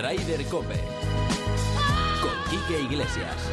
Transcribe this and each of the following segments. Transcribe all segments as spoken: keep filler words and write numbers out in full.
Ryder Cope, con Quique Iglesias.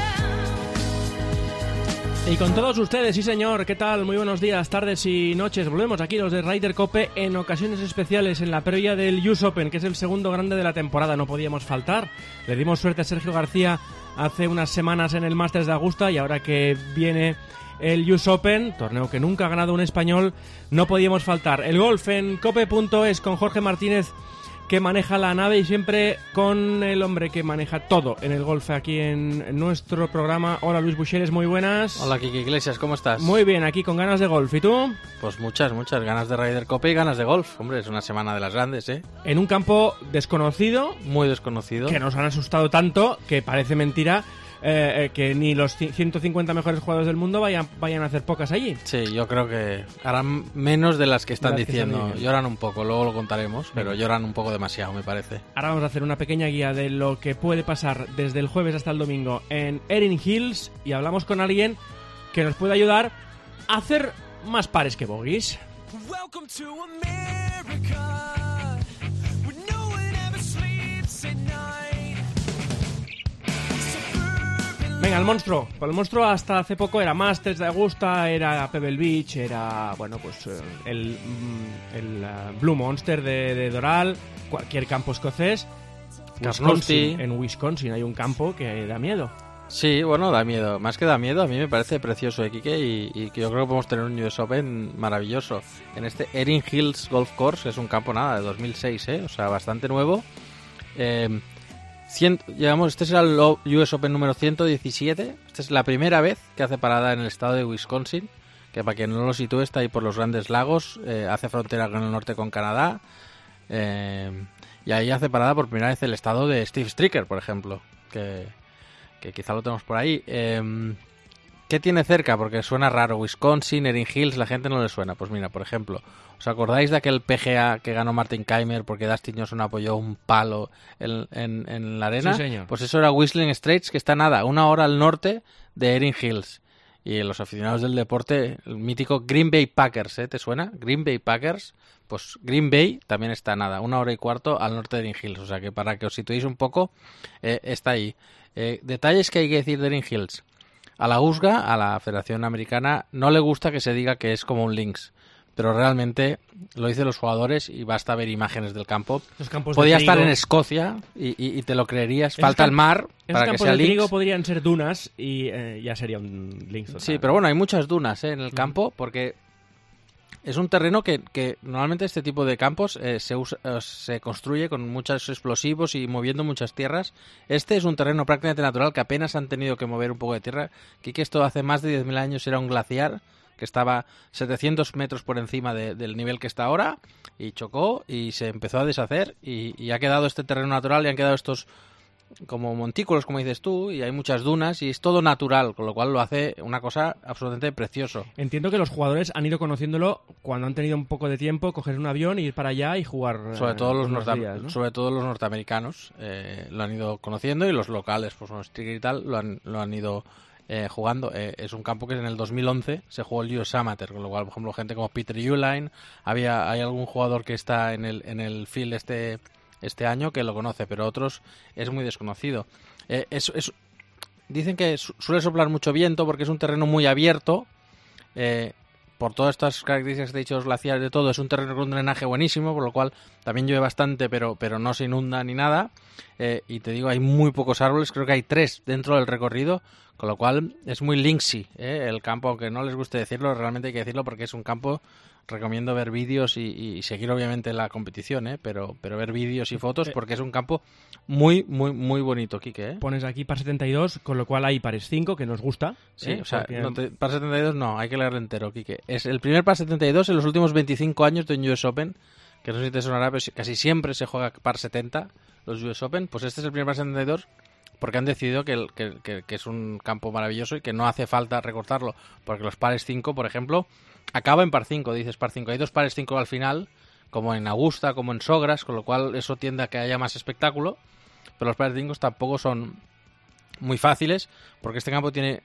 Y con todos ustedes, sí señor, ¿qué tal? Muy buenos días, tardes y noches. Volvemos aquí los de Ryder Cope en ocasiones especiales en la previa del U S Open, que es el segundo grande de la temporada, no podíamos faltar. Le dimos suerte a Sergio García hace unas semanas en el Masters de Augusta y ahora que viene el U S Open, torneo que nunca ha ganado un español, no podíamos faltar. El golf en cope punto es con Jorge Martínez, que maneja la nave, y siempre con el hombre que maneja todo en el golf aquí en nuestro programa. Hola Luis Buxeres, muy buenas. Hola Quique Iglesias, ¿cómo estás? Muy bien, aquí con ganas de golf. ¿Y tú? Pues muchas, muchas ganas de Ryder Cope y ganas de golf. Hombre, es una semana de las grandes, ¿eh? En un campo desconocido. Muy desconocido. Que nos han asustado tanto que parece mentira eh, eh, que ni los ciento cincuenta mejores jugadores del mundo vayan, vayan a hacer pocas allí. Sí, yo creo que harán menos de las que están las que diciendo. están diciendo. Lloran un poco, luego lo contaremos, pero Bien. lloran un poco demasiado, me parece. Ahora vamos a hacer una pequeña guía de lo que puede pasar desde el jueves hasta el domingo en Erin Hills, y hablamos con alguien que nos puede ayudar a hacer más pares que bogies. Welcome to America, where no one ever sleeps at night. Venga, el monstruo. Pues el monstruo hasta hace poco era Masters de Augusta, era Pebble Beach, era, bueno, pues eh, el, mm, el uh, Blue Monster de, de Doral, cualquier campo escocés. Carnoustie. Wisconsin, en Wisconsin hay un campo que da miedo. Sí, bueno, da miedo. Más que da miedo, a mí me parece precioso, ¿eh, Quique? Y, y que yo creo que podemos tener un U S Open maravilloso. En este Erin Hills Golf Course, es un campo, nada, de dos mil seis, ¿eh? O sea, bastante nuevo. Eh... Cien, llegamos, este será el U S Open número ciento diecisiete. Esta es la primera vez que hace parada en el estado de Wisconsin, que para quien no lo sitúe está ahí por los Grandes Lagos, eh, hace frontera con el norte con Canadá, eh, y ahí hace parada por primera vez el estado de Steve Stricker, por ejemplo, que, que quizá lo tenemos por ahí. Eh, ¿Qué tiene cerca? Porque suena raro. Wisconsin, Erin Hills, la gente no le suena. Pues mira, por ejemplo, ¿os acordáis de aquel P G A que ganó Martin Kaymer porque Dustin Johnson apoyó un palo en, en, en la arena? Sí, señor. Pues eso era Whistling Straits, que está nada, una hora al norte de Erin Hills. Y los aficionados del deporte, el mítico Green Bay Packers, ¿eh? ¿Te suena? Green Bay Packers. Pues Green Bay también está nada, una hora y cuarto al norte de Erin Hills. O sea que para que os situéis un poco, eh, está ahí. Eh, detalles que hay que decir de Erin Hills. A la U S G A, a la Federación Americana, no le gusta que se diga que es como un links, pero realmente lo dicen los jugadores y basta ver imágenes del campo. Los campos Podía de trigo, estar en Escocia y, y, y te lo creerías. Esos Falta el camp- mar Esos para que campos sea de trigo links. podrían ser dunas y eh, ya sería un links total. Sí, pero bueno, hay muchas dunas, ¿eh? En el campo porque es un terreno que, que normalmente este tipo de campos eh, se, usa, eh, se construye con muchos explosivos y moviendo muchas tierras. Este es un terreno prácticamente natural que apenas han tenido que mover un poco de tierra. Aquí que esto hace más de diez mil años era un glaciar que estaba setecientos metros por encima de, del nivel que está ahora, y chocó y se empezó a deshacer y, y ha quedado este terreno natural y han quedado estos como montículos, como dices tú, y hay muchas dunas y es todo natural, con lo cual lo hace una cosa absolutamente precioso. Entiendo que los jugadores han ido conociéndolo cuando han tenido un poco de tiempo, coger un avión, ir para allá y jugar. Sobre todo los, unos norte- días, ¿no? sobre todo los norteamericanos eh, lo han ido conociendo, y los locales, pues unos Stricker y tal, lo han, lo han ido eh, jugando. Eh, es un campo que en el dos mil once se jugó el U S Amateur, con lo cual, por ejemplo, gente como Peter Uihlein, había, hay algún jugador que está en el, en el field este... este año que lo conoce, pero otros es muy desconocido. Eh, es, es, dicen que su- suele soplar mucho viento porque es un terreno muy abierto, eh, por todas estas características que te he dicho, los glaciares, de todo. Es un terreno con un drenaje buenísimo, por lo cual también llueve bastante, pero, pero no se inunda ni nada. Eh, y te digo, hay muy pocos árboles, creo que hay tres dentro del recorrido, con lo cual es muy linksy, ¿eh? El campo, aunque no les guste decirlo, realmente hay que decirlo porque es un campo. Recomiendo ver vídeos y, y seguir obviamente la competición, ¿eh? pero, pero ver vídeos y fotos porque es un campo muy, muy, muy bonito, Quique, ¿eh? Pones aquí par setenta y dos, con lo cual hay pares cinco, que nos gusta. Sí, ¿eh? o sea, Porque- no te- par setenta y dos no, hay que leerlo entero, Quique. Es el primer par setenta y dos en los últimos veinticinco años de un U S Open, que no sé si te sonará, pero casi siempre se juega par setenta los U S Open. Pues este es el primer par setenta y dos porque han decidido que, el- que, que- que es un campo maravilloso y que no hace falta recortarlo, porque los pares cinco, por ejemplo, acaba en par cinco, dices par cinco. Hay dos pares cinco al final, como en Augusta, como en Sogras, con lo cual eso tiende a que haya más espectáculo, pero los pares cinco tampoco son muy fáciles, porque este campo tiene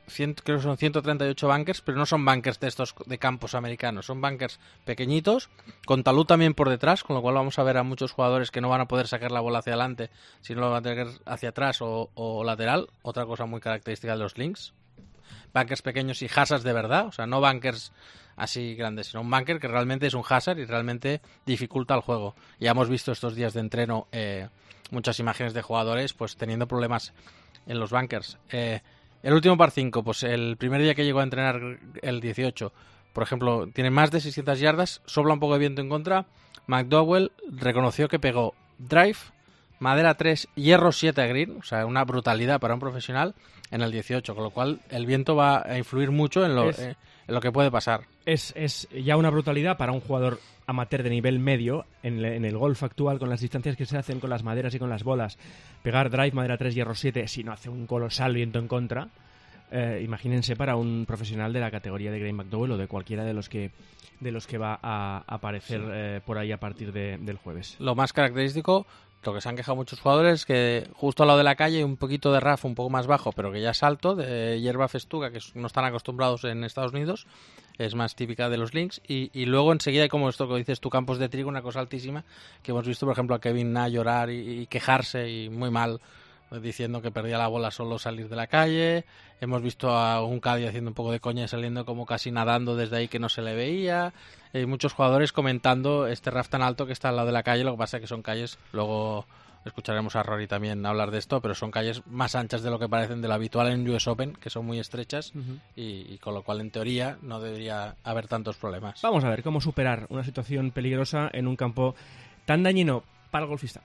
cien, creo que son ciento treinta y ocho bunkers, pero no son bunkers de estos de campos americanos, son bunkers pequeñitos, con talud también por detrás, con lo cual vamos a ver a muchos jugadores que no van a poder sacar la bola hacia adelante, sino lo van a tener hacia atrás o, o lateral, otra cosa muy característica de los links. Bunkers pequeños y hazards de verdad, o sea, no bunkers así grandes, sino un bunker que realmente es un hazard y realmente dificulta el juego. Ya hemos visto estos días de entreno eh, muchas imágenes de jugadores pues teniendo problemas en los bunkers. Eh, el último par cinco, pues el primer día que llegó a entrenar el dieciocho, por ejemplo, tiene más de seiscientas yardas, sopla un poco de viento en contra. McDowell reconoció que pegó drive, madera tres, hierro siete a green, o sea, una brutalidad para un profesional en el dieciocho, con lo cual el viento va a influir mucho en lo, Es- eh, en lo que puede pasar. Es, es ya una brutalidad para un jugador amateur de nivel medio en, le- en el golf actual, con las distancias que se hacen con las maderas y con las bolas. Pegar drive, madera tres, hierro siete, si no hace un colosal viento en contra. Eh, imagínense para un profesional de la categoría de Graham McDowell o de cualquiera de los que de los que va a aparecer eh, por ahí a partir de- del jueves. Lo más característico, lo que se han quejado muchos jugadores, es que justo al lado de la calle hay un poquito de R A F un poco más bajo, pero que ya es alto, de hierba festuca, que no están acostumbrados en Estados Unidos, es más típica de los links, y, y luego enseguida hay como esto que dices tú, campos de trigo, una cosa altísima, que hemos visto por ejemplo a Kevin Na llorar y, y quejarse y muy mal, diciendo que perdía la bola solo salir de la calle. Hemos visto a un Caddy haciendo un poco de coña y saliendo como casi nadando desde ahí que no se le veía. Hay muchos jugadores comentando este R A F tan alto que está al lado de la calle, lo que pasa es que son calles, luego escucharemos a Rory también hablar de esto, pero son calles más anchas de lo que parecen de lo habitual en U S Open, que son muy estrechas, Ujú. y, y con lo cual en teoría no debería haber tantos problemas. Vamos a ver cómo superar una situación peligrosa en un campo tan dañino para el golfista.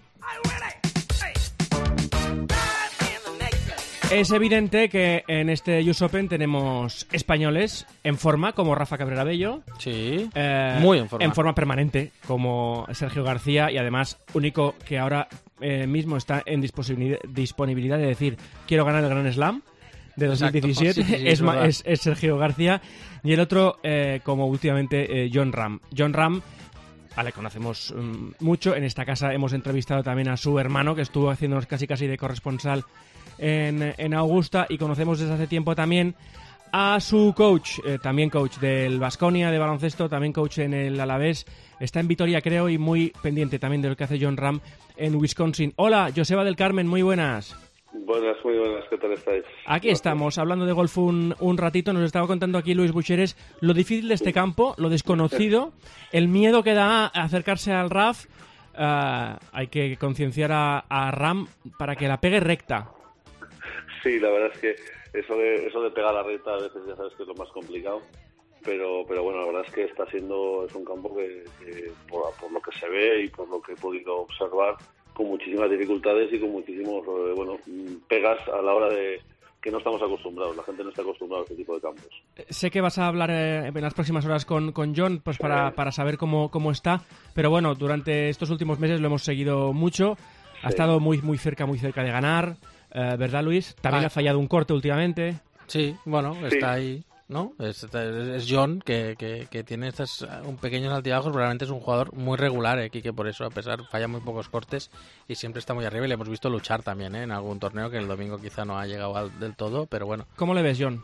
Es evidente que en este U S Open tenemos españoles en forma, como Rafa Cabrera Bello. Sí, eh, muy en forma. En forma permanente, como Sergio García, y además único que ahora eh, mismo está en disponibilidad, disponibilidad de decir quiero ganar el Grand Slam de dos mil diecisiete. Exacto. Sí, sí, es, es ma- verdad. es- es Sergio García. Y el otro, eh, como últimamente, eh, John Ram. John Ram, vale, conocemos mm, mucho. En esta casa hemos entrevistado también a su hermano, que estuvo haciéndonos casi casi de corresponsal en, en Augusta, y conocemos desde hace tiempo también a su coach, eh, también coach del Baskonia de baloncesto, también coach en el Alavés, está en Vitoria creo, y muy pendiente también de lo que hace John Ram en Wisconsin. Hola, Joseba del Carmen, muy buenas. Buenas, muy buenas, ¿qué tal estáis? Aquí estamos, hablando de golf un, un ratito. Nos estaba contando aquí Luis Bucheres lo difícil de este campo, lo desconocido, el miedo que da a acercarse al R A F. Ah, hay que concienciar a, a Ram para que la pegue recta. Sí, la verdad es que eso de eso de pegar la recta a veces ya sabes que es lo más complicado, pero pero bueno, la verdad es que está siendo, es un campo que, que por, por lo que se ve y por lo que he podido observar, con muchísimas dificultades y con muchísimos, eh, bueno, mm, pegas a la hora de que no estamos acostumbrados, la gente no está acostumbrada a este tipo de campos. Sé que vas a hablar eh, en las próximas horas con, con John, pues para, para saber cómo, cómo está, pero bueno, durante estos últimos meses lo hemos seguido mucho, ha Sí. estado muy muy cerca, muy cerca de ganar, eh, ¿verdad, Luis? También Ah. ha fallado un corte últimamente. Sí, bueno, Sí. está ahí, ¿no? Es, es John, que, que, que tiene estos uh, un pequeños altibajos, pero realmente es un jugador muy regular, eh, que por eso, a pesar, falla muy pocos cortes y siempre está muy arriba, y le hemos visto luchar también, ¿eh? En algún torneo que el domingo quizá no ha llegado al- del todo, pero bueno. ¿Cómo le ves, John?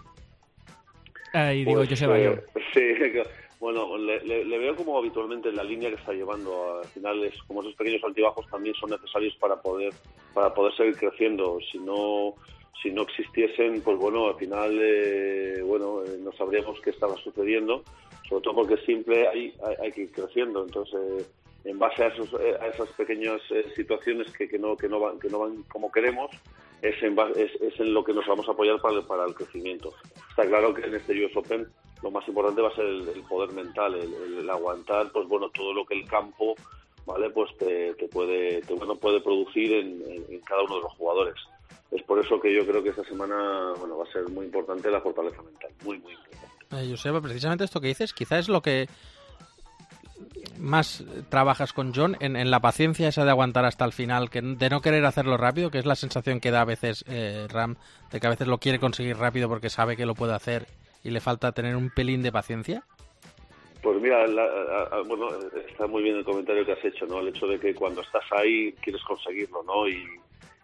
Eh, y digo, Pues, Joseba, eh, John. Sí, bueno, le, le- le veo como habitualmente en la línea que está llevando. Al final, es como esos pequeños altibajos también son necesarios para poder para poder seguir creciendo. Si no si no existiesen, pues bueno, al final, eh, bueno, eh, no sabríamos qué estaba sucediendo, sobre todo porque siempre hay, hay, hay que ir creciendo. Entonces, eh, en base a, esos, eh, a esas pequeñas eh, situaciones que, que no que no van que no van como queremos, es en, ba- es, es en lo que nos vamos a apoyar para el, para el crecimiento. Está claro que en este U S Open lo más importante va a ser el, el poder mental, el, el- el aguantar, pues bueno, todo lo que el campo, vale, pues te, te puede te, bueno, puede producir en, en, en cada uno de los jugadores. Es por eso que yo creo que esta semana, bueno, va a ser muy importante la fortaleza mental, muy muy importante. Eh, Joseba, precisamente esto que dices, quizá es lo que más trabajas con John, en, en la paciencia esa de aguantar hasta el final, que de no querer hacerlo rápido, que es la sensación que da a veces eh, Ram, de que a veces lo quiere conseguir rápido porque sabe que lo puede hacer y le falta tener un pelín de paciencia. Pues mira, la- a- a- bueno, está muy bien el comentario que has hecho, ¿no? El hecho de que cuando estás ahí quieres conseguirlo, ¿no? Y,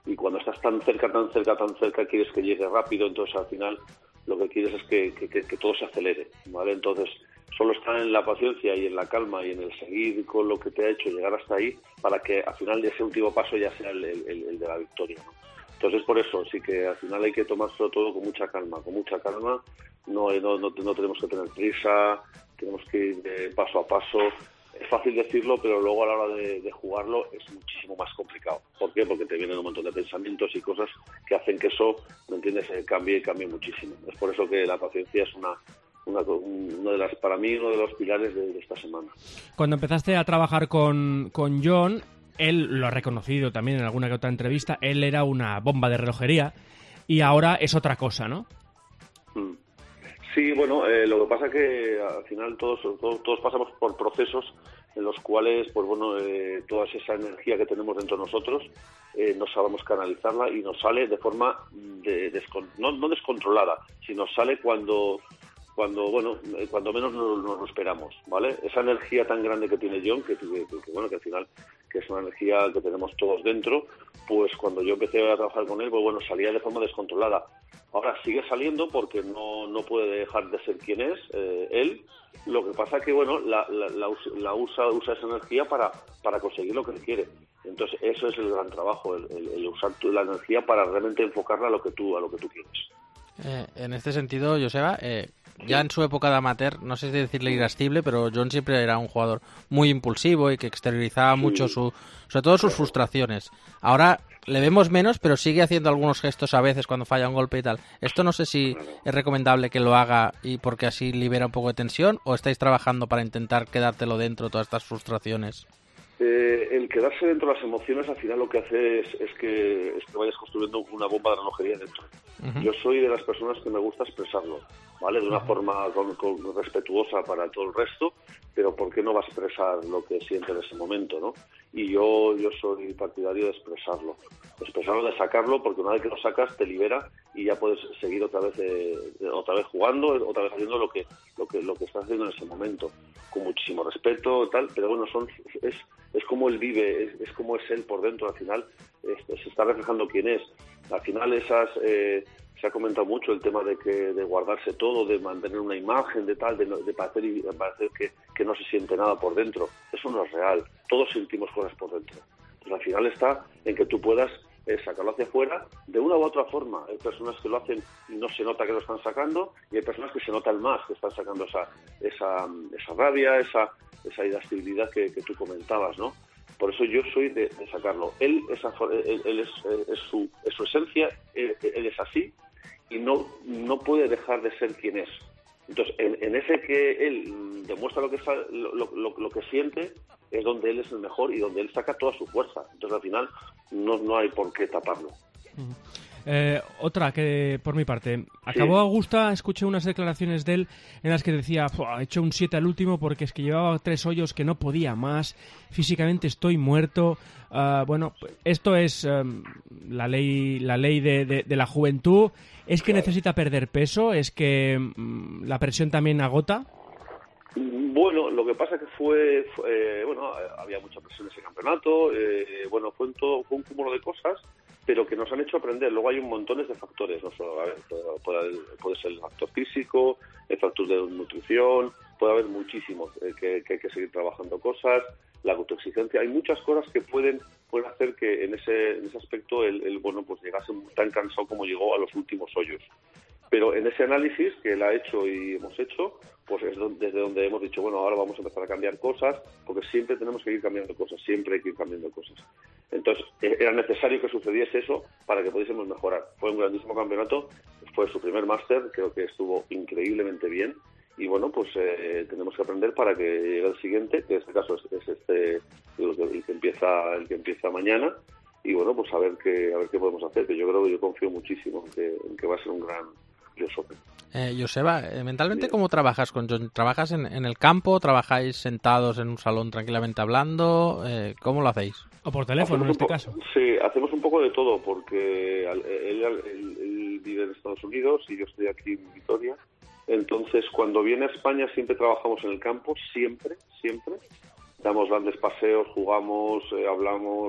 y cuando estás tan cerca, tan cerca, tan cerca, quieres que llegue rápido, entonces al final lo que quieres es que, que, que todo se acelere, ¿vale? Entonces solo está en la paciencia y en la calma y en el seguir con lo que te ha hecho llegar hasta ahí para que al final ese último paso ya sea el, el, el de la victoria, ¿no? Entonces por eso sí que al final hay que tomárselo todo con mucha calma, con mucha calma, no, no, no, no tenemos que tener prisa, tenemos que ir de paso a paso. Es fácil decirlo, pero luego a la hora de, de jugarlo es muchísimo más complicado. ¿Por qué? Porque te vienen un montón de pensamientos y cosas que hacen que eso, ¿me entiendes?, eh, cambie y cambie muchísimo. Es por eso que la paciencia es una, una, una de las, para mí, uno de los pilares de, de esta semana. Cuando empezaste a trabajar con, con John, él lo ha reconocido también en alguna que otra entrevista, él era una bomba de relojería y ahora es otra cosa, ¿no? Mm. Sí, bueno, eh, lo que pasa es que al final todos, todos, todos pasamos por procesos en los cuales, pues bueno, eh, toda esa energía que tenemos dentro de nosotros eh, no sabemos canalizarla y nos sale de forma de, descon, no, no descontrolada, sino sale cuando, cuando bueno, eh, cuando menos nos, nos lo esperamos, ¿vale? Esa energía tan grande que tiene John, que, que, que bueno, que al final que es una energía que tenemos todos dentro, pues cuando yo empecé a trabajar con él, pues bueno, salía de forma descontrolada. Ahora sigue saliendo porque no, no puede dejar de ser quien es, eh, él. Lo que pasa es que, bueno, la, la, la, la usa, usa esa energía para, para conseguir lo que él quiere. Entonces, eso es el gran trabajo, el, el, el usar tu, la energía para realmente enfocarla a lo que tú, a lo que tú quieres. Eh, en este sentido, Joseba, eh, ya en su época de amateur, no sé si decirle irascible, pero John siempre era un jugador muy impulsivo y que exteriorizaba sí. mucho, su, sobre todo sus frustraciones. Ahora le vemos menos, pero sigue haciendo algunos gestos a veces cuando falla un golpe y tal. Esto no sé si es recomendable que lo haga y porque así libera un poco de tensión, o estáis trabajando para intentar quedártelo dentro, todas estas frustraciones. Eh, el quedarse dentro de las emociones al final lo que hace es, es, que, es que vayas construyendo una bomba de relojería dentro. Uh-huh. Yo soy de las personas que me gusta expresarlo, ¿vale? De una uh-huh. forma con, con respetuosa para todo el resto, pero ¿por qué no va a expresar lo que siente en ese momento, no? Y yo, yo soy partidario de expresarlo, expresarlo, de sacarlo, porque una vez que lo sacas te libera y ya puedes seguir otra vez de, de, otra vez jugando, otra vez haciendo lo que lo que lo que estás haciendo en ese momento, con muchísimo respeto, tal, pero bueno, son es es como él vive, es, es como es él por dentro, al final es, se está reflejando quién es. Al final esas eh, se ha comentado mucho el tema de que de guardarse todo, de mantener una imagen, de tal, de, de parecer, de parecer que, que no se siente nada por dentro. Eso no es real. Todos sentimos cosas por dentro. Pues al final está en que tú puedas eh, sacarlo hacia afuera de una u otra forma. Hay personas que lo hacen y no se nota que lo están sacando, y hay personas que se notan más, que están sacando esa esa, esa rabia, esa esa irascibilidad que, que tú comentabas, ¿no? Por eso yo soy de, de sacarlo. Él, esa, él, él es, es, su, es su esencia, él, él es así y no, no puede dejar de ser quien es. Entonces, en, en ese que él demuestra lo que, lo, lo, lo que siente, es donde él es el mejor y donde él saca toda su fuerza. Entonces, al final, no, no hay por qué taparlo. Uh-huh. Eh, otra que por mi parte, acabó sí. Augusta, escuché unas declaraciones de él en las que decía, he hecho un siete al último porque es que llevaba tres hoyos que no podía más, físicamente estoy muerto. Uh, bueno, esto es um, la ley la ley de, de, de la juventud. ¿Es que claro. necesita perder peso? ¿Es que um, la presión también agota? Bueno, lo que pasa que fue, fue eh, bueno, había mucha presión en ese campeonato, eh, bueno, fue un, todo, fue un cúmulo de cosas, pero que nos han hecho aprender. Luego hay un montón de factores, no solo, a ver, puede, puede ser el factor físico, el factor de nutrición, puede haber muchísimos, eh, que, que hay que seguir trabajando cosas, la autoexigencia, hay muchas cosas que pueden pueden hacer que en ese en ese aspecto el, el bueno pues llegase tan cansado como llegó a los últimos hoyos. Pero en ese análisis que él ha hecho y hemos hecho, pues es donde, desde donde hemos dicho, bueno, ahora vamos a empezar a cambiar cosas, porque siempre tenemos que ir cambiando cosas, siempre hay que ir cambiando cosas. Entonces, era necesario que sucediese eso para que pudiésemos mejorar. Fue un grandísimo campeonato, fue su primer máster, creo que estuvo increíblemente bien, y bueno, pues eh, tenemos que aprender para que llegue el siguiente, que en este caso es, es este, el que, el que empieza el que empieza mañana, y bueno, pues a ver qué a ver qué podemos hacer, que yo creo que yo confío muchísimo en que, en que va a ser un gran U S Open. Eh, Joseba, eh, mentalmente, sí. ¿cómo trabajas con John? ¿Trabajas en, en el campo? ¿Trabajáis sentados en un salón tranquilamente hablando? Eh, ¿Cómo lo hacéis? O por teléfono, en este po- caso. Sí, hacemos un poco de todo, porque él, él, él, él vive en Estados Unidos y yo estoy aquí en Vitoria. Entonces, cuando viene a España siempre trabajamos en el campo, siempre, siempre. Damos grandes paseos, jugamos, eh, hablamos,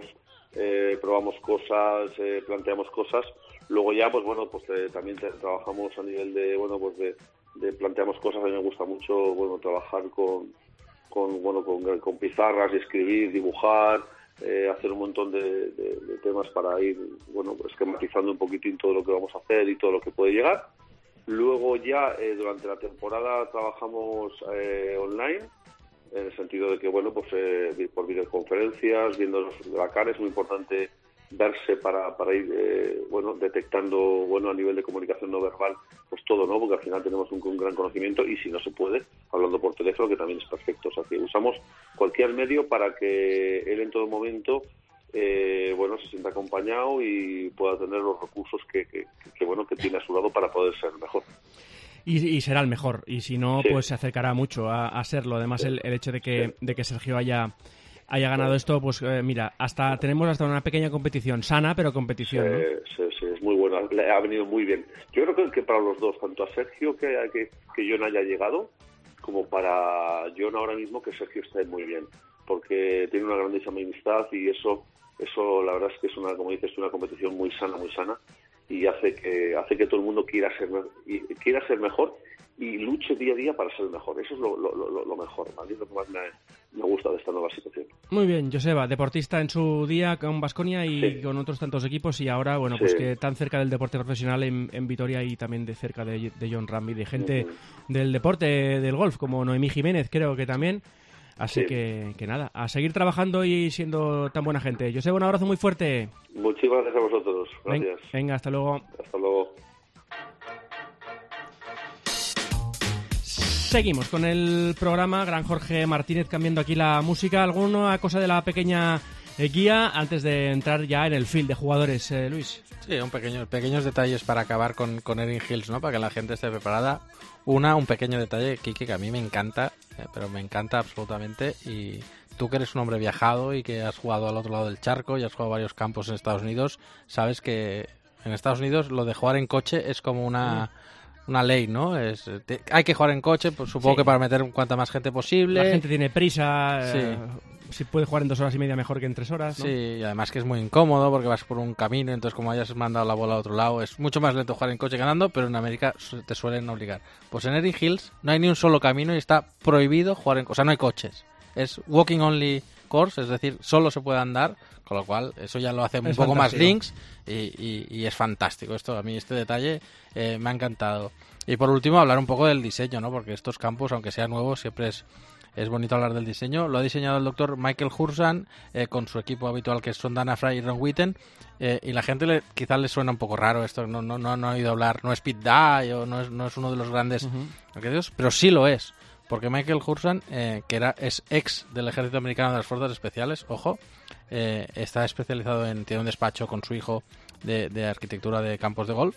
eh, probamos cosas, eh, planteamos cosas. Luego ya, pues bueno, pues eh, también te, trabajamos a nivel de, bueno, pues de, de planteamos cosas. A mí me gusta mucho, bueno, trabajar con, con bueno, con, con pizarras, y escribir, dibujar, eh, hacer un montón de, de, de temas para ir, bueno, pues esquematizando un poquitín todo lo que vamos a hacer y todo lo que puede llegar. Luego ya, eh, durante la temporada trabajamos eh, online, en el sentido de que, bueno, pues eh, por videoconferencias, viendo los Dakar, es muy importante verse para, para ir, eh, bueno, detectando, bueno, a nivel de comunicación no verbal, pues todo, ¿no? Porque al final tenemos un, un gran conocimiento, y si no se puede, hablando por teléfono, que también es perfecto. O sea, que usamos cualquier medio para que él en todo momento, eh, bueno, se sienta acompañado y pueda tener los recursos que, que, que, bueno, que tiene a su lado para poder ser mejor. Y, y será el mejor, y si no, Sí. pues se acercará mucho a, a serlo. Además, el, el hecho de que, de que Sergio haya, haya ganado esto, pues eh, mira, hasta tenemos hasta una pequeña competición, sana, pero competición, ¿no? Eh, sí, sí, es muy buena, le ha venido muy bien. Yo creo que, que para los dos, tanto a Sergio que, que, que John haya llegado, como para John ahora mismo que Sergio esté muy bien, porque tiene una grandísima amistad, y eso, eso la verdad es que es una, como dices, una competición muy sana, muy sana, y hace que hace que todo el mundo quiera ser y quiera ser mejor y luche día a día para ser mejor. Eso es lo, lo, lo, lo mejor, ¿vale? Es lo que más me, me gusta de esta nueva situación. Muy bien, Joseba, deportista en su día con Baskonia y Sí. con otros tantos equipos, y ahora, bueno, pues Sí. que tan cerca del deporte profesional en, en Vitoria, y también de cerca de, de John Ram y de gente Ujú. del deporte del golf, como Noemí Jiménez, creo que también. Así Sí. que, que nada, a seguir trabajando y siendo tan buena gente. Joseba, un abrazo muy fuerte. Muchísimas gracias a vosotros. Ven- Gracias. Venga, hasta luego. Hasta luego. Seguimos con el programa. Gran Jorge Martínez cambiando aquí la música. ¿Alguna cosa de la pequeña eh, guía antes de entrar ya en el field de jugadores, eh, Luis? Sí, un pequeño, pequeños detalles para acabar con, con Erin Hills, ¿no? Para que la gente esté preparada. Una, un pequeño detalle, Kike, que a mí me encanta, eh, pero me encanta absolutamente. Y tú, que eres un hombre viajado y que has jugado al otro lado del charco y has jugado varios campos en Estados Unidos, sabes que en Estados Unidos lo de jugar en coche es como una... una ley, ¿no? Es, te- hay que jugar en coche, pues supongo Sí. que para meter cuanta más gente posible. La gente tiene prisa. Sí. eh, si puede jugar en dos horas y media mejor que en tres horas, ¿no? Sí, y además que es muy incómodo porque vas por un camino, entonces como hayas mandado la bola a otro lado, es mucho más lento jugar en coche que andando, pero en América su- te suelen obligar. Pues en Erin Hills no hay ni un solo camino y está prohibido jugar en coche, o sea, no hay coches. Es walking only course, es decir, solo se puede andar, con lo cual eso ya lo hace un Es poco más fantástico. links y, y- y es fantástico. Esto, a mí este detalle eh, me ha encantado. Y por último, hablar un poco del diseño, ¿no? Porque estos campos, aunque sean nuevos, siempre es, es bonito hablar del diseño. Lo ha diseñado el doctor Michael Hursan eh, con su equipo habitual, que son Dana Fry y Ron Witten. Eh, y la gente le, quizás le suena un poco raro esto, no, no, no, no ha oído hablar, no es Pete Dye o no es, no es uno de los grandes arquitectos, pero sí lo es. Porque Michael Hursan, eh, que era es ex del ejército americano de las fuerzas especiales, ojo, eh, está especializado en, tiene un despacho con su hijo de, de arquitectura de campos de golf,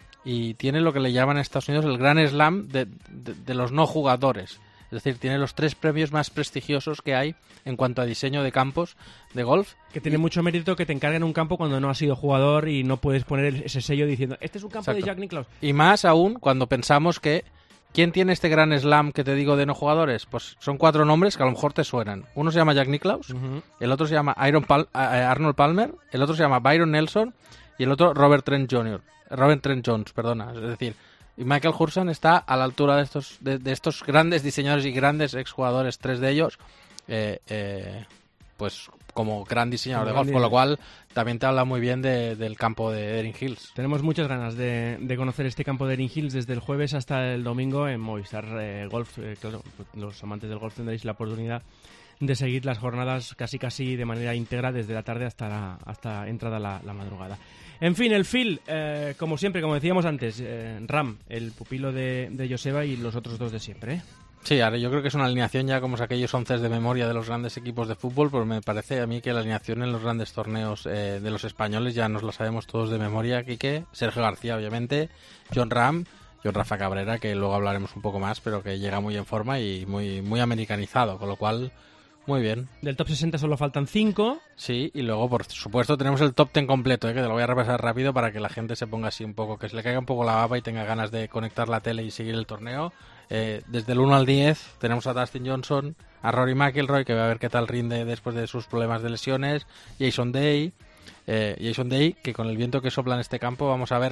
y tiene lo que le llaman en Estados Unidos el Grand Slam de, de, de los no jugadores. Es decir, tiene los tres premios más prestigiosos que hay en cuanto a diseño de campos de golf. Que tiene mucho mérito que te encarguen un campo cuando no has sido jugador y no puedes poner ese sello diciendo, este es un campo Exacto. de Jack Nicklaus. Y más aún cuando pensamos que ¿quién tiene este Grand Slam que te digo de no jugadores? Pues son cuatro nombres que a lo mejor te suenan. Uno se llama Jack Nicklaus, Ujú. el otro se llama Iron Pal- eh, Arnold Palmer, el otro se llama Byron Nelson y el otro Robert Trent junior Robert Trent Jones, perdona. Es decir, y Michael Hursan está a la altura de estos de, de estos grandes diseñadores y grandes exjugadores, tres de ellos, eh, eh, pues como gran diseñador Como de gran golf, con lo diseñador. cual también te habla muy bien de- del campo de Erin Hills. Tenemos muchas ganas de, de conocer este campo de Erin Hills desde el jueves hasta el domingo en Movistar eh, Golf. Eh, claro, los amantes del golf tendréis la oportunidad de seguir las jornadas casi casi de manera íntegra desde la tarde hasta la, hasta entrada la, la madrugada. En fin, el Phil, eh, como siempre, como decíamos antes, eh, Ram, el pupilo de, de Joseba, y los otros dos de siempre, ¿eh? Sí, ahora yo creo que es una alineación ya como es aquellos once de memoria de los grandes equipos de fútbol, pero me parece a mí que la alineación en los grandes torneos eh, de los españoles ya nos la sabemos todos de memoria, Quique. Sergio García, obviamente, John Ram, John Rafa Cabrera, que luego hablaremos un poco más, pero que llega muy en forma y muy, muy americanizado, con lo cual, muy bien. Del top sesenta solo faltan cinco. Sí, y luego, por supuesto, tenemos el top ten completo, ¿eh? Que te lo voy a repasar rápido para que la gente se ponga así un poco, que se le caiga un poco la baba y tenga ganas de conectar la tele y seguir el torneo. Eh, desde el uno al diez tenemos a Dustin Johnson, a Rory McIlroy, que va a ver qué tal rinde después de sus problemas de lesiones, Jason Day, Eh, Jason Day, que con el viento que sopla en este campo, vamos a ver,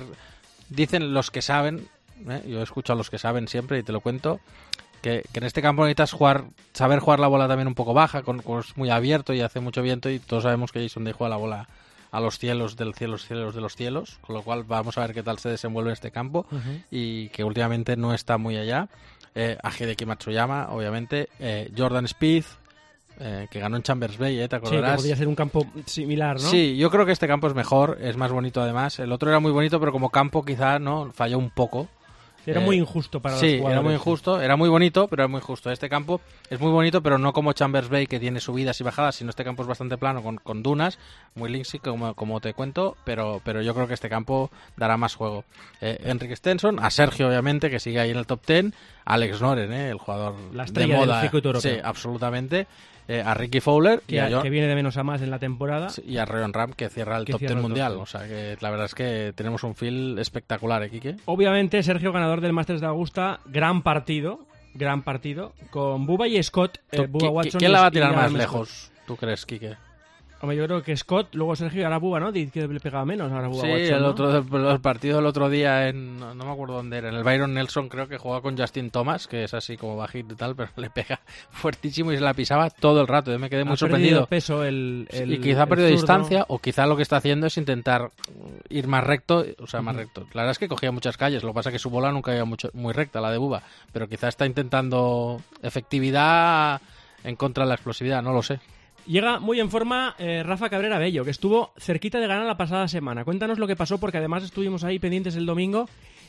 dicen los que saben, ¿eh? Yo escucho a los que saben siempre y te lo cuento, que, que en este campo necesitas jugar, saber jugar la bola también un poco baja, con, con es muy abierto y hace mucho viento, y todos sabemos que Jason Day juega la bola a los cielos del cielo, los cielos de los cielos, con lo cual vamos a ver qué tal se desenvuelve en este campo, uh-huh. y que últimamente no está muy allá. Eh, a Hideki Matsuyama, obviamente, eh, Jordan Spieth, eh, que ganó en Chambers Bay, ¿eh? ¿Te acordarás? Sí, que podría ser un campo similar, ¿no? Sí, yo creo que este campo es mejor, es más bonito además. El otro era muy bonito, pero como campo quizá no falló un poco. Era eh, muy injusto para sí, los jugadores. Sí, era muy injusto, era muy bonito, pero era muy injusto. Este campo es muy bonito, pero no como Chambers Bay, que tiene subidas y bajadas, sino este campo es bastante plano, con, con dunas, muy linksy, como, como te cuento, pero, pero yo creo que este campo dará más juego. Eh, Henrik Stenson, a Sergio, obviamente, que sigue ahí en el top ten, Alex Noren, eh, el jugador La estrella de moda, del circuito europeo. Sí, absolutamente. Eh, a Ricky Fowler que, y a a, John, que viene de menos a más en la temporada, y a Ryan Ram, que cierra el que top cierra ten el mundial. top ten. O sea que la verdad es que tenemos un feel espectacular, ¿eh, Quique? Obviamente Sergio, ganador del Masters de Augusta, gran partido, gran partido, con Bubba y Scott. Eh, Bubba Watson. ¿Quién la va a y tirar más Adam lejos, Scott. tú crees, Quique? Hombre, yo creo que Scott, luego Sergio y ahora Bubba, ¿no? Dice que le pegaba menos ahora Bubba Sí, Watson, el, ¿no? otro, el partido del otro día en, no, no me acuerdo dónde era, en el Byron Nelson, creo que jugaba con Justin Thomas, que es así como bajito y tal, pero le pega fuertísimo y se la pisaba todo el rato. Yo me quedé muy ha sorprendido. Peso el, el, y quizá ha el perdido zurdo. distancia, o quizá lo que está haciendo es intentar ir más recto, o sea, más uh-huh. recto. La verdad es que cogía muchas calles, lo que pasa es que su bola nunca iba mucho, muy recta, la de Bubba, pero quizá está intentando efectividad en contra de la explosividad, no lo sé. Llega muy en forma eh, Rafa Cabrera Bello, que estuvo cerquita de ganar la pasada semana. Cuéntanos lo que pasó, porque además estuvimos ahí pendientes el domingo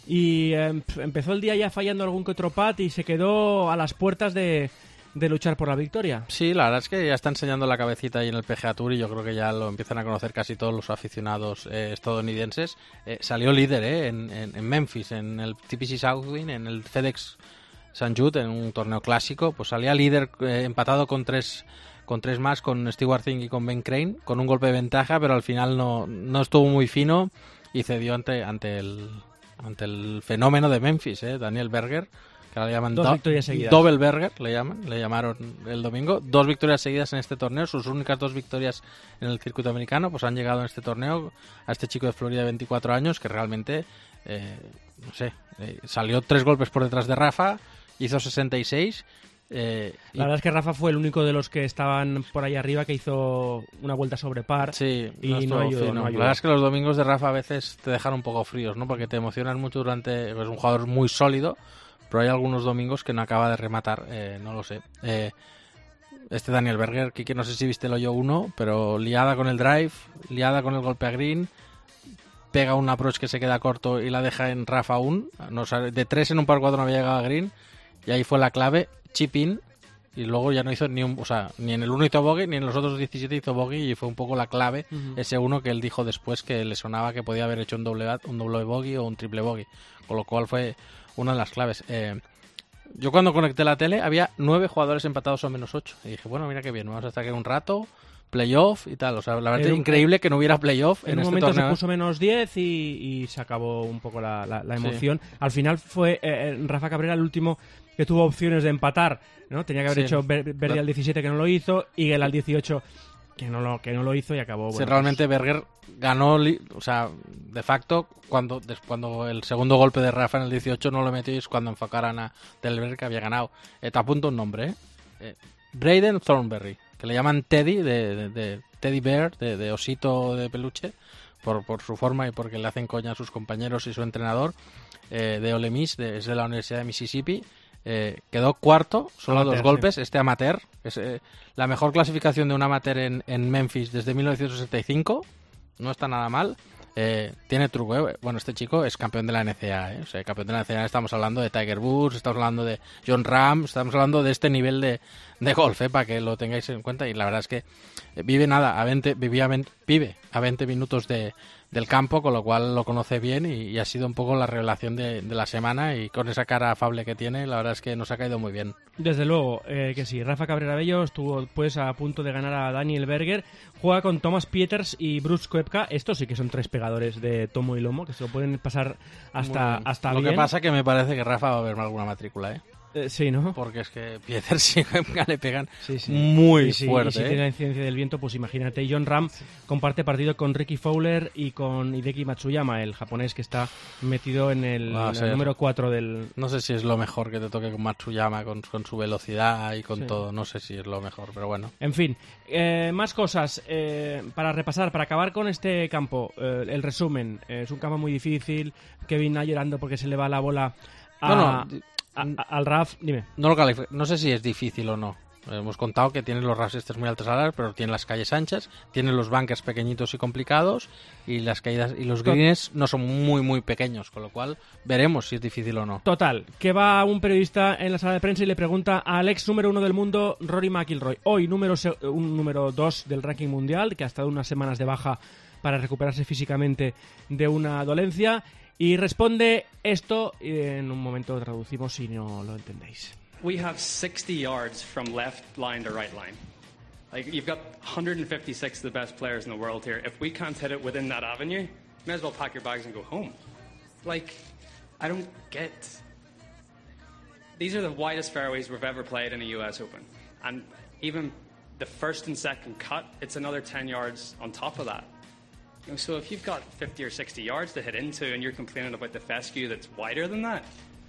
y eh, empezó el día ya fallando algún que otro pat y se quedó a las puertas de, de luchar por la victoria. Sí, la verdad es que ya está enseñando la cabecita ahí en el P G A Tour y yo creo que ya lo empiezan a conocer casi todos los aficionados eh, estadounidenses. Eh, salió líder eh, en, en, en Memphis, en el T P C Southwind, en el FedEx Saint Jude, en un torneo clásico. Pues salía líder eh, empatado con tres... con tres más, con Stewart Thing y con Ben Crane, con un golpe de ventaja, pero al final no, no estuvo muy fino y cedió ante ante el ante el fenómeno de Memphis, ¿eh? Daniel Berger, que ahora le llaman dos do- victorias seguidas. Double Berger, le llaman, le llamaron el domingo, dos victorias seguidas en este torneo, sus únicas dos victorias en el circuito americano, pues han llegado en este torneo a este chico de Florida de veinticuatro años, que realmente, eh, no sé, eh, salió tres golpes por detrás de Rafa, hizo sesenta y seis. Eh, la verdad es que Rafa fue el único de los que estaban por ahí arriba que hizo una vuelta sobre par. Sí, y no, no ayudó, fino. no ayudó. La verdad es que los domingos de Rafa a veces te dejan un poco fríos, ¿no? Porque te emocionan mucho durante... Es un jugador muy sólido, pero hay algunos domingos que no acaba de rematar, eh, no lo sé. Eh, este Daniel Berger, que no sé si viste el hoyo uno, pero liada con el drive, liada con el golpe a green, pega un approach que se queda corto y la deja en Rafa aún. No, de tres en un par cuatro no había llegado a green, y ahí fue la clave. Chip in, y luego ya no hizo ni un, o sea, ni en el uno hizo bogey, ni en los otros diecisiete hizo bogey, y fue un poco la clave, uh-huh. ese uno que él dijo después que le sonaba que podía haber hecho un doble un doble bogey o un triple bogey, con lo cual fue una de las claves. Eh, yo cuando conecté la tele había nueve jugadores empatados a menos ocho, y dije, bueno, mira qué bien, vamos a estar aquí un rato, playoff y tal, o sea, la verdad es increíble que no hubiera playoff en, en un este momento torneo. Se puso menos diez y, y se acabó un poco la, la, la emoción. Sí. Al final fue eh, Rafa Cabrera el último que tuvo opciones de empatar, ¿no? Tenía que haber sí. hecho Verdi al diecisiete, que no lo hizo, y Higuel al dieciocho, que no lo que no lo hizo, y acabó. Bueno, sí, realmente pues... Berger ganó, o sea, de facto, cuando cuando el segundo golpe de Rafa en el dieciocho no lo metió, y es cuando enfocaran a Del Berger, que había ganado. Eh, te apunto un nombre, ¿eh? eh Braden Thornberry, que le llaman Teddy, de, de, de Teddy Bear, de, de osito de peluche, por, por su forma y porque le hacen coña a sus compañeros y su entrenador, eh, de Ole Miss, de, es de la Universidad de Mississippi. Eh, quedó cuarto, solo amateur, dos golpes, sí. Este amateur, es eh, la mejor clasificación de un amateur en, en Memphis desde mil novecientos sesenta y cinco, no está nada mal. Eh, tiene truco, eh. Bueno, este chico es campeón de la N C A A, eh. O sea, campeón de la N C A A, estamos hablando de Tiger Woods, estamos hablando de John Ram, estamos hablando de este nivel de, de golf, eh, para que lo tengáis en cuenta. Y la verdad es que vive nada, a veinte, vivía, vive a veinte minutos de, del campo, con lo cual lo conoce bien, y, y ha sido un poco la revelación de, de la semana, y con esa cara afable que tiene, la verdad es que nos ha caído muy bien. Desde luego, eh, que sí. Rafa Cabrera Bello estuvo pues a punto de ganar a Daniel Berger, juega con Thomas Pieters y Bruce Koepka. Estos sí que son tres pegadores de tomo y lomo, que se lo pueden pasar hasta, hasta Lo bien. que pasa que me parece que Rafa va a ver alguna matrícula, ¿eh? Eh, sí, ¿no? Porque es que Pieterse y Koepka le pegan Sí, sí. muy Y si, fuerte. y si ¿eh? tiene la incidencia del viento, pues imagínate. John Ram comparte partido con Ricky Fowler y con Hideki Matsuyama, el japonés que está metido en el, Va a en el ser. número cuatro del... No sé si es lo mejor que te toque con Matsuyama, con, con su velocidad y con Sí. todo. No sé si es lo mejor, pero bueno. En fin, eh, más cosas eh, para repasar, para acabar con este campo. Eh, el resumen, eh, es un campo muy difícil. Kevin Na llorando porque se le va la bola a, No, no, a- a- al Raf. Dime. No lo califico. No sé si es difícil o no. Hemos contado que tiene los rough estos muy altos alas, pero tiene las calles anchas, tiene los bunkers pequeñitos y complicados, y las caídas y los greens no son muy muy pequeños, con lo cual veremos si es difícil o no. Total, que va un periodista en la sala de prensa y le pregunta al ex número uno del mundo, Rory McIlroy, hoy número se- un número dos del ranking mundial, que ha estado unas semanas de baja para recuperarse físicamente de una dolencia, y responde esto, y en un momento traducimos si no lo entendéis. We have sixty yards from left line to right line. Like, you've got one hundred fifty-six of the best players in the world here. If we can't hit it within that avenue, you may as well pack your bags and go home. Like, I don't get... These are the widest fairways we've ever played in a U S Open. And even the first and second cut, it's another ten yards on top of that. You know, so if you've got fifty or sixty yards to hit into and you're complaining about the fescue that's wider than that,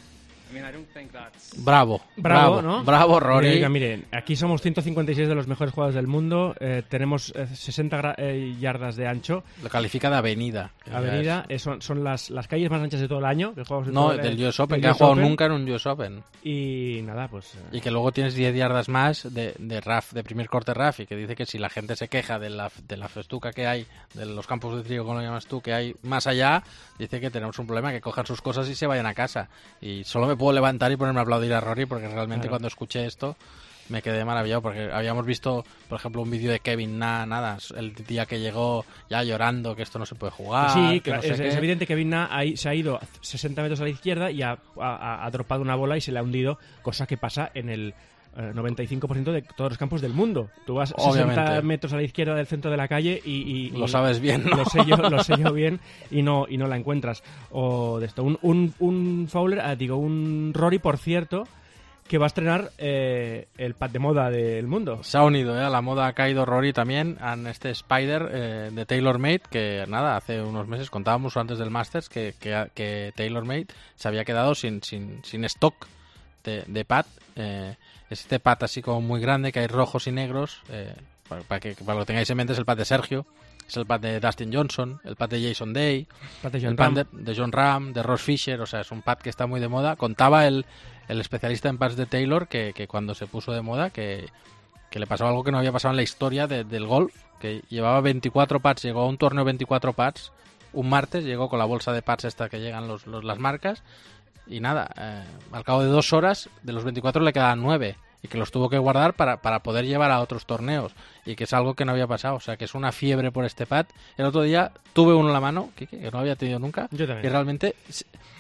I mean, I don't think that's... Bravo, Bravo, bravo, ¿no? bravo, Rory. Oiga, miren, aquí somos ciento cincuenta y seis de los mejores jugadores del mundo, eh, tenemos eh, sesenta gra- eh, yardas de ancho, Lo califica de avenida. avenida, Ya eh, son, son las, las calles más anchas de todo el año. Que jugamos es- en No, todo el- del U S Open, del que ha U S jugado Open. nunca en un U S Open. Y nada, pues... eh, Y que luego tienes diez yardas más de, de R A F, de primer corte R A F, y que dice que si la gente se queja de la, de la festuca que hay, de los campos de trigo, como lo llamas tú, que hay más allá, dice que tenemos un problema, que cojan sus cosas y se vayan a casa. Y solo me puedo levantar y ponerme a aplaudir a Rory, porque realmente Claro. cuando escuché esto me quedé maravillado, porque habíamos visto, por ejemplo, un vídeo de Kevin Na, nada, el día que llegó ya llorando, que esto no se puede jugar, sí, que claro, no sé es, qué. es evidente que Vinna ahí se ha ido sesenta metros a la izquierda y ha, ha, ha dropado una bola y se le ha hundido, cosa que pasa en el eh, noventa y cinco por ciento de todos los campos del mundo. Tú vas Obviamente. sesenta metros a la izquierda del centro de la calle y... y- Lo y- sabes bien, ¿no? Lo sé yo, lo sé yo bien y no, y no la encuentras. O de esto, un, un, un Fowler, ah, digo, un Rory, por cierto, que va a estrenar eh, el pad de moda del mundo. Se ha unido, ¿eh? A la moda ha caído Rory también, en este Spider eh, de TaylorMade, que nada, hace unos meses contábamos antes del Masters que, que, que TaylorMade se había quedado sin, sin, sin stock de, de pad. Eh, este pad así como muy grande, que hay rojos y negros, eh, para, para que para que lo tengáis en mente, es el pad de Sergio, es el pad de Dustin Johnson, el pad de Jason Day, Pad de John el pad Ram. de, de John Ram, de Ross Fisher, o sea, es un pad que está muy de moda. Contaba el, el especialista en pads de Taylor que, que cuando se puso de moda, que, que le pasaba algo que no había pasado en la historia de- del golf, que llevaba veinticuatro pads, llegó a un torneo de veinticuatro pads, un martes llegó con la bolsa de pads esta que llegan los, los- las marcas, y nada, eh, al cabo de dos horas, de los veinticuatro le quedaban nueve, y que los tuvo que guardar para, para poder llevar a otros torneos, y que es algo que no había pasado, o sea, que es una fiebre por este pad. El otro día tuve uno en la mano, que, que no había tenido nunca, Yo también. y realmente, s-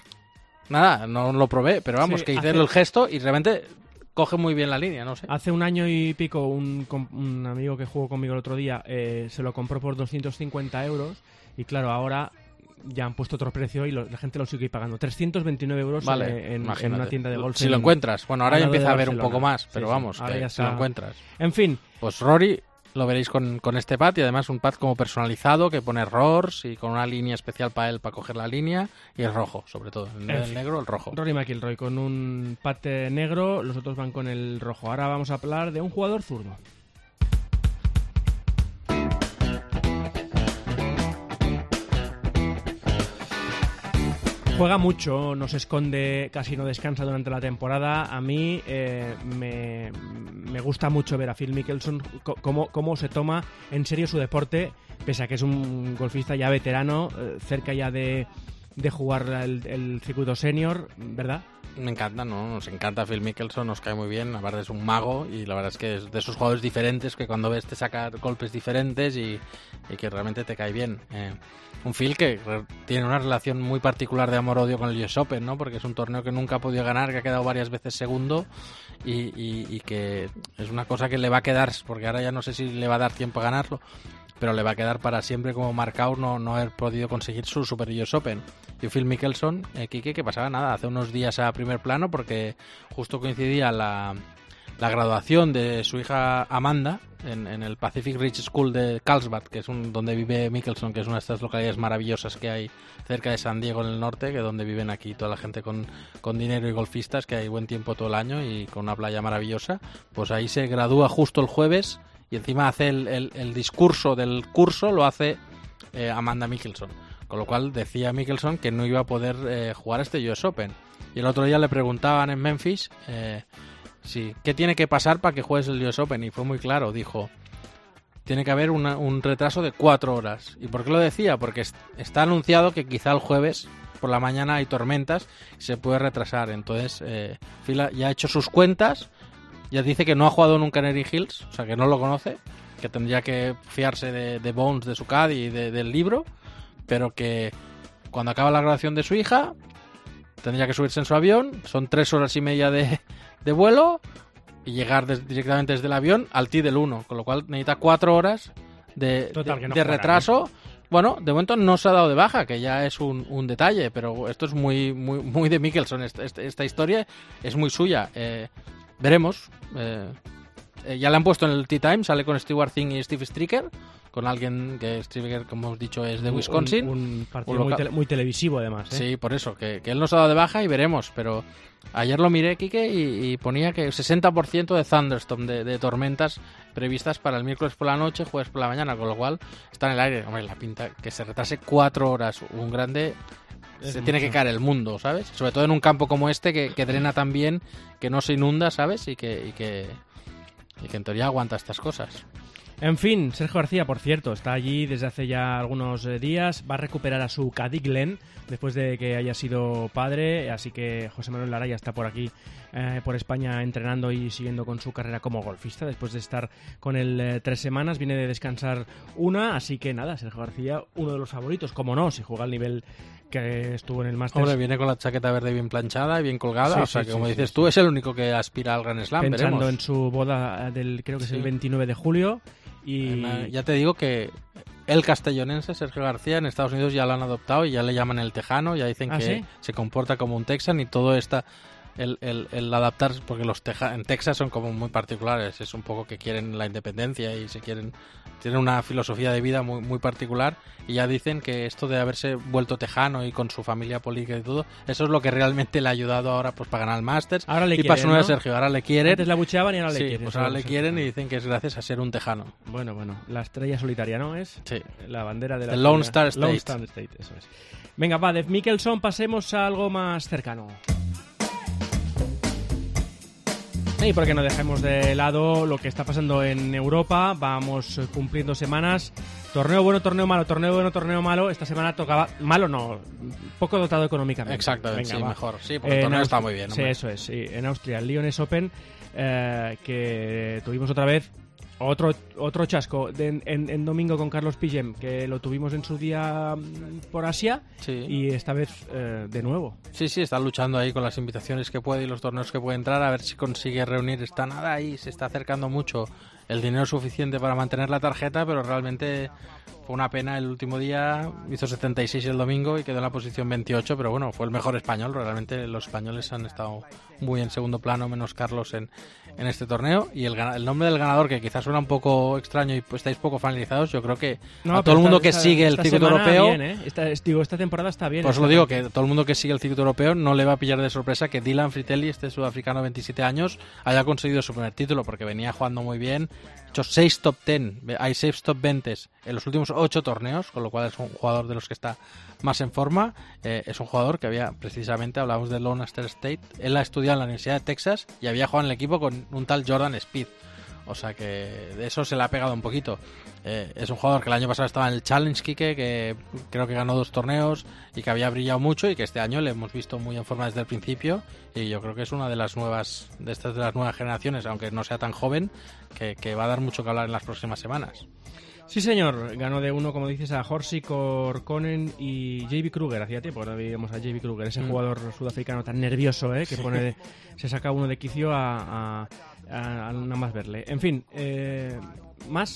nada, no lo probé, pero vamos, Sí, que hice hace- el gesto y realmente coge muy bien la línea, no sé. Hace un año y pico, un, com- un amigo que jugó conmigo el otro día eh, se lo compró por doscientos cincuenta euros y claro, ahora ya han puesto otro precio y lo- la gente lo sigue pagando. trescientos veintinueve euros Vale, eh, en, en imagínate. una tienda de golf. Si en- lo encuentras. Bueno, ahora al ya lado de empieza a haber un Barcelona. poco más, Sí, pero sí, vamos, ahora que ya si lo está. encuentras. En fin, Pues Rory lo veréis con, con este pad, y además un pad como personalizado que pone errors y con una línea especial para él para coger la línea, y el rojo, sobre todo. El, En el fin. negro, el rojo. Rory McIlroy con un pate negro, los otros van con el rojo. Ahora vamos a hablar de un jugador zurdo. Juega mucho, no se esconde, casi no descansa durante la temporada. A mí eh, me, me gusta mucho ver a Phil Mickelson co- cómo, cómo se toma en serio su deporte, pese a que es un golfista ya veterano, eh, cerca ya de, de jugar el, el circuito senior, ¿verdad? Me encanta, ¿no? Nos encanta Phil Mickelson, nos cae muy bien. La verdad es un mago, y la verdad es que es de esos jugadores diferentes que cuando ves te saca golpes diferentes y, y que realmente te cae bien. Eh, un Phil que re- tiene una relación muy particular de amor-odio con el U S Open, ¿no? Porque es un torneo que nunca ha podido ganar, que ha quedado varias veces segundo, y, y- y que es una cosa que le va a quedar, porque ahora ya no sé si le va a dar tiempo a ganarlo. pero le va a quedar para siempre como marcado no, no haber podido conseguir su Super U S Open. Y Phil Mickelson, eh, Quique, que pasaba nada, hace unos días a primer plano porque justo coincidía la, la graduación de su hija Amanda en, en el Pacific Ridge School de Carlsbad, que es un, donde vive Mickelson, que es una de estas localidades maravillosas que hay cerca de San Diego en el norte, que es donde viven aquí toda la gente con, con dinero y golfistas, que hay buen tiempo todo el año y con una playa maravillosa. Pues ahí se gradúa justo el jueves y encima hace el, el, el discurso del curso, lo hace eh, Amanda Mickelson. Con lo cual decía Mickelson que no iba a poder eh, jugar este U S Open. Y el otro día le preguntaban en Memphis eh, si, ¿qué tiene que pasar para que juegues el U S Open? Y fue muy claro, dijo, tiene que haber una, un retraso de cuatro horas. ¿Y por qué lo decía? Porque est- está anunciado que quizá el jueves por la mañana hay tormentas y se puede retrasar. Entonces, eh, Phil ya ha hecho sus cuentas, ya dice que no ha jugado nunca en Erin Hills, o sea que no lo conoce, que tendría que fiarse de, de Bones, de su C A D y de, del libro, pero que cuando acaba la graduación de su hija tendría que subirse en su avión, son tres horas y media de, de vuelo y llegar des, directamente desde el avión al Tee del uno, con lo cual necesita cuatro horas de, Total, de, que no de jugará, retraso. ¿eh? Bueno, de momento no se ha dado de baja, que ya es un, un detalle, pero esto es muy muy muy de Mickelson, esta, esta, esta historia es muy suya. Eh, veremos. Eh, eh, ya le han puesto en el Tea Time, sale con Stewart Thing y Steve Stricker, con alguien que Stricker, como hemos dicho, es de Wisconsin. Un, un partido Un muy, local. tele- muy televisivo, además. ¿eh? Sí, por eso, que, que él nos ha dado de baja y veremos, pero ayer lo miré, Quique, y, y ponía que sesenta por ciento de thunderstorm, de, de tormentas previstas para el miércoles por la noche, jueves por la mañana, con lo cual está en el aire. Hombre, la pinta que se retrase cuatro horas un grande, Es se mucho. tiene que caer el mundo, ¿sabes? Sobre todo en un campo como este que, que drena tan bien, que no se inunda, ¿sabes? Y que, y que, y que en teoría aguanta estas cosas. En fin, Sergio García, por cierto, está allí desde hace ya algunos eh, días, va a recuperar a su caddy Glenn después de que haya sido padre, así que José Manuel Lara ya está por aquí, eh, por España, entrenando y siguiendo con su carrera como golfista, después de estar con él eh, tres semanas, viene de descansar una, así que nada, Sergio García, uno de los favoritos, como no, si juega al nivel que estuvo en el Masters. Hombre, viene con la chaqueta verde bien planchada y bien colgada, Sí, o sea sí, que sí, como sí, dices sí. tú, es el único que aspira al Grand Slam, Pensando veremos. en su boda del, creo que es Sí. el veintinueve de julio, y Eh, Ya te digo que el castellonense, Sergio García, en Estados Unidos ya lo han adoptado y ya le llaman el tejano, ya dicen ¿Ah, que sí? se comporta como un texan y todo está el, el, el adaptar, porque los teja, en Texas son como muy particulares, es un poco que quieren la independencia y se quieren, tienen una filosofía de vida muy, muy particular y ya dicen que esto de haberse vuelto tejano y con su familia política y todo, eso es lo que realmente le ha ayudado ahora pues para ganar el Masters. Ahora le y para quieren, su nueva ¿no? Sergio, ahora le quieren. antes la bucheaban y ahora le Sí, quieren. pues ahora le Sergio quieren y García. dicen que es gracias a ser un tejano. Bueno, bueno, la estrella solitaria, ¿no? Es Sí. la bandera de la The Lone estrella- Star Lone State. Star State, eso es. Venga, va, de Mickelson pasemos a algo más cercano. Y porque no dejemos de lado lo que está pasando en Europa, vamos eh, cumpliendo semanas. Torneo bueno, torneo malo, torneo bueno, torneo malo. Esta semana tocaba, malo no, poco dotado económicamente. Exactamente, Venga, sí, va. mejor. Sí, porque Eh, el en torneo Aust- está muy bien. Sí, hombre. eso es, sí. En Austria, el Lyoness Open, eh, que tuvimos otra vez otro otro chasco de- en, en- en domingo con Carlos Pillem, que lo tuvimos en su día mm, por Asia, Sí. y esta vez eh, de nuevo. Sí, sí, está luchando ahí con las invitaciones que puede y los torneos que puede entrar, a ver si consigue reunir. Está nada ahí, se está acercando mucho el dinero suficiente para mantener la tarjeta, pero realmente fue una pena el último día. Hizo setenta y seis el domingo y quedó en la posición veintiocho, pero bueno, fue el mejor español. Realmente los españoles han estado muy en segundo plano, menos Carlos en, en este torneo. Y el, gana- el nombre del ganador, que quizás suena un poco extraño y pues estáis poco familiarizados, yo creo que No, a todo pero el mundo esta- que esta- sigue el esta circuito semana europeo... bien, ¿eh? esta, es- digo, esta temporada está bien. Pues esta lo digo, temporada. que todo el mundo que sigue el circuito europeo no le va a pillar de sorpresa que Dylan Fritelli, este sudafricano de veintisiete años, haya conseguido su primer título, porque venía jugando muy bien, hecho seis top diez, hay seis top veinte en los últimos ocho torneos, con lo cual es un jugador de los que está más en forma. Eh, es un jugador que había, precisamente, hablamos de Lone Star State, él ha estudiado en la Universidad de Texas y había jugado en el equipo con un tal Jordan Speed. O sea que de eso se le ha pegado un poquito. Eh, es un jugador que el año pasado estaba en el Challenge, Quique, que creo que ganó dos torneos y que había brillado mucho y que este año le hemos visto muy en forma desde el principio, y yo creo que es una de las nuevas, de estas de las nuevas generaciones, aunque no sea tan joven, que, que va a dar mucho que hablar en las próximas semanas. Sí, señor. Ganó de uno, como dices, a Horsey, Corconen y J B Kruger. Hacía tiempo que no veíamos a J B Kruger, ese Mm. jugador sudafricano tan nervioso, ¿eh? Que pone de- se saca uno de quicio a, a, a- a nada más verle. En fin, eh, más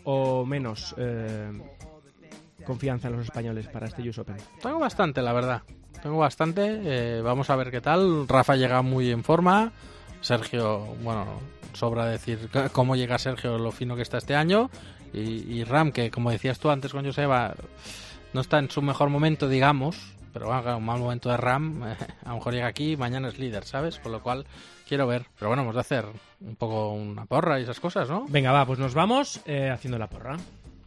o menos eh, confianza en los españoles para este U S Open? Tengo bastante, la verdad. Tengo bastante. Eh, vamos a ver qué tal. Rafa llega muy en forma. Sergio, bueno, sobra decir c- cómo llega Sergio, lo fino que está este año. Y, y Ram, que como decías tú antes con Joseba, no está en su mejor momento, digamos. Pero bueno, un mal momento de Ram. Eh, a lo mejor llega aquí y mañana es líder, ¿sabes? Con lo cual quiero ver. Pero bueno, hemos de hacer un poco una porra y esas cosas, ¿no? Venga, va, pues nos vamos eh, haciendo la porra.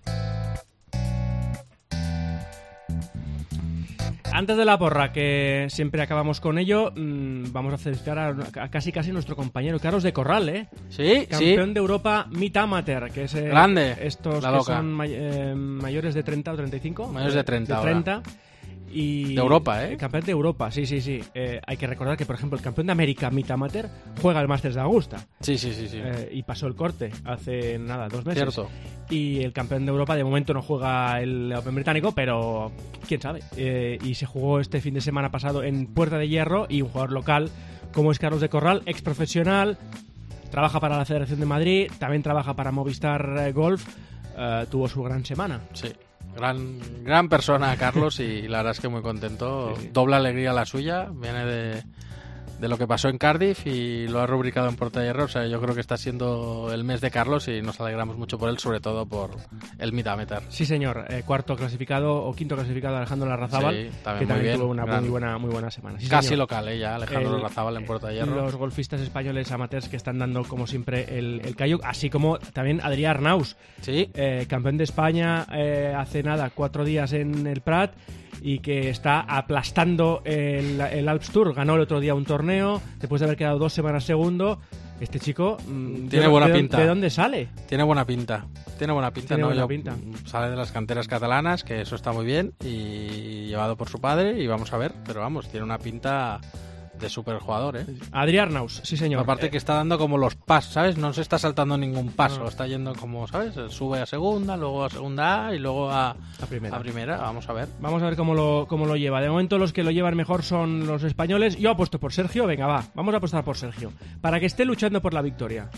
Antes de la porra, que siempre acabamos con ello, mmm, vamos a felicitar a, a casi casi nuestro compañero Carlos de Corral, ¿eh? Sí, Campeón sí. de Europa Meet Amateur, que es eh, Grande, estos la que loca. son may- eh, mayores de treinta o treinta y cinco. Mayores de treinta De ahora. treinta. Y De Europa, ¿eh? Campeón de Europa, sí, sí, sí. Eh, hay que recordar que, por ejemplo, el campeón de América Meet Amateur juega el Masters de Augusta. Sí, sí, sí, sí. Eh, y pasó el corte hace nada, dos meses. Cierto. Y el campeón de Europa de momento no juega el Open británico, pero quién sabe. Eh, y se jugó este fin de semana pasado en Puerta de Hierro, y un jugador local como es Carlos de Corral, ex profesional, trabaja para la Federación de Madrid, también trabaja para Movistar eh, Golf, eh, tuvo su gran semana. Sí. Gran, gran persona, Carlos, y la verdad es que muy contento. Sí, sí. Doble alegría la suya. Viene de, de lo que pasó en Cardiff y lo ha rubricado en Puerta de Hierro. O sea, yo creo que está siendo el mes de Carlos y nos alegramos mucho por él, sobre todo por el Meet Amateur. Sí, señor. Eh, cuarto clasificado o quinto clasificado Alejandro Larrazábal, Sí, también que muy también bien, tuvo una gran- muy buena, muy buena semana. Sí, Casi señor. local, ¿eh? Ya, Alejandro El- Larrazábal en Puerta de Hierro. Los golfistas españoles amateurs que están dando, como siempre, el, el callo, así como también Adrià Arnaus, Sí, eh, campeón de España eh, hace nada, cuatro días en el Prat, y que está aplastando el, el Alps Tour. Ganó el otro día un torneo después de haber quedado dos semanas segundo. Este chico mm, Tiene ¿de- buena de, pinta. ¿De dónde sale? tiene buena pinta. Tiene buena pinta, Tiene ¿no? buena Yo- pinta. Sale de las canteras catalanas, que eso está muy bien, y llevado por su padre, y vamos a ver. Pero vamos, tiene una pinta de superjugador, ¿eh? Adrià Arnaus, sí señor. Aparte Eh, que está dando como los pasos, ¿sabes? No se está saltando ningún paso, No. está yendo como, ¿sabes? Sube a segunda, luego a segunda A y luego a, la primera. a primera. Vamos a ver. Vamos a ver cómo lo, cómo lo lleva. De momento los que lo llevan mejor son los españoles. Yo apuesto por Sergio. Venga, va. Vamos a apostar por Sergio. Para que esté luchando por la victoria.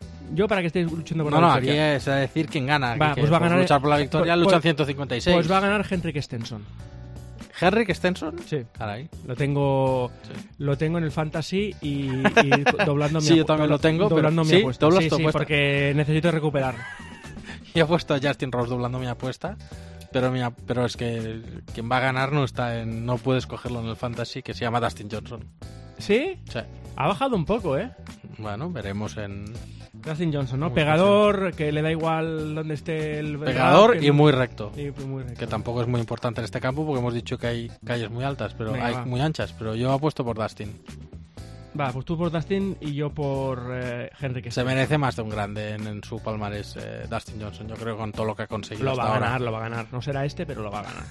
Yo para que esté luchando por No, la no, aquí victoria. es a decir quién gana. Va, que- pues va a por ganar- luchar por la victoria, pues- luchan pues- ciento cincuenta y seis. Pues va a ganar Henrik Stenson. Henrik Stenson. Sí. Caray. Lo tengo Sí. lo tengo en el Fantasy y, y doblando mi Sí, yo apu- también lo tengo, doblando pero- mi ¿sí? apuesta. ¿Doblas Sí, tu sí, apuesta? porque necesito recuperar. Yo he puesto a Justin Rose doblando mi apuesta, pero mi, ap- pero es que quien va a ganar no está en, no puedes cogerlo en el Fantasy, que se llama Dustin Johnson. ¿Sí? Sí. Ha bajado un poco, ¿eh? Bueno, veremos en Dustin Johnson, ¿no? Muy Pegador, que le da igual donde esté el... pegador que y no- muy recto. y muy recto. Que tampoco es muy importante en este campo porque hemos dicho que hay calles muy altas, pero Venga, hay va. muy anchas, pero yo apuesto por Dustin. Va, pues tú por Dustin y yo por eh, Henry, que Se merece más de un grande en, en su palmarés eh, Dustin Johnson, yo creo, con todo lo que ha conseguido Lo hasta va a ahora. ganar, lo va a ganar. No será este, pero lo va a ganar.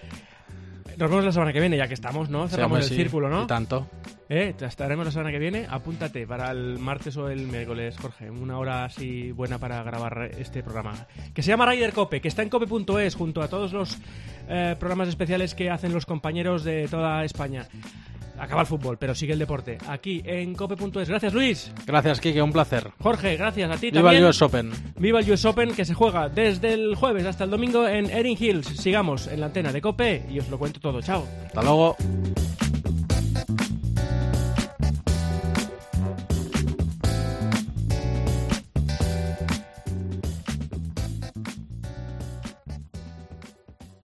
Nos vemos la semana que viene, ya que estamos, ¿no? Sí, Cerramos hombre, el sí, círculo, ¿no? Y tanto. ¿Eh? Estaremos la semana que viene. Apúntate para el martes o el miércoles, Jorge. Una hora así buena para grabar este programa. Que se llama Ryder Cope, que está en cope punto es junto a todos los eh, programas especiales que hacen los compañeros de toda España. Acaba el fútbol, pero sigue el deporte. Aquí en cope punto es. Gracias, Luis. Gracias, Kike, un placer. Jorge, gracias a ti Viva también. el U S Open. Viva el U S Open, que se juega desde el jueves hasta el domingo en Erin Hills. Sigamos en la antena de Cope y os lo cuento todo. Chao. Hasta luego.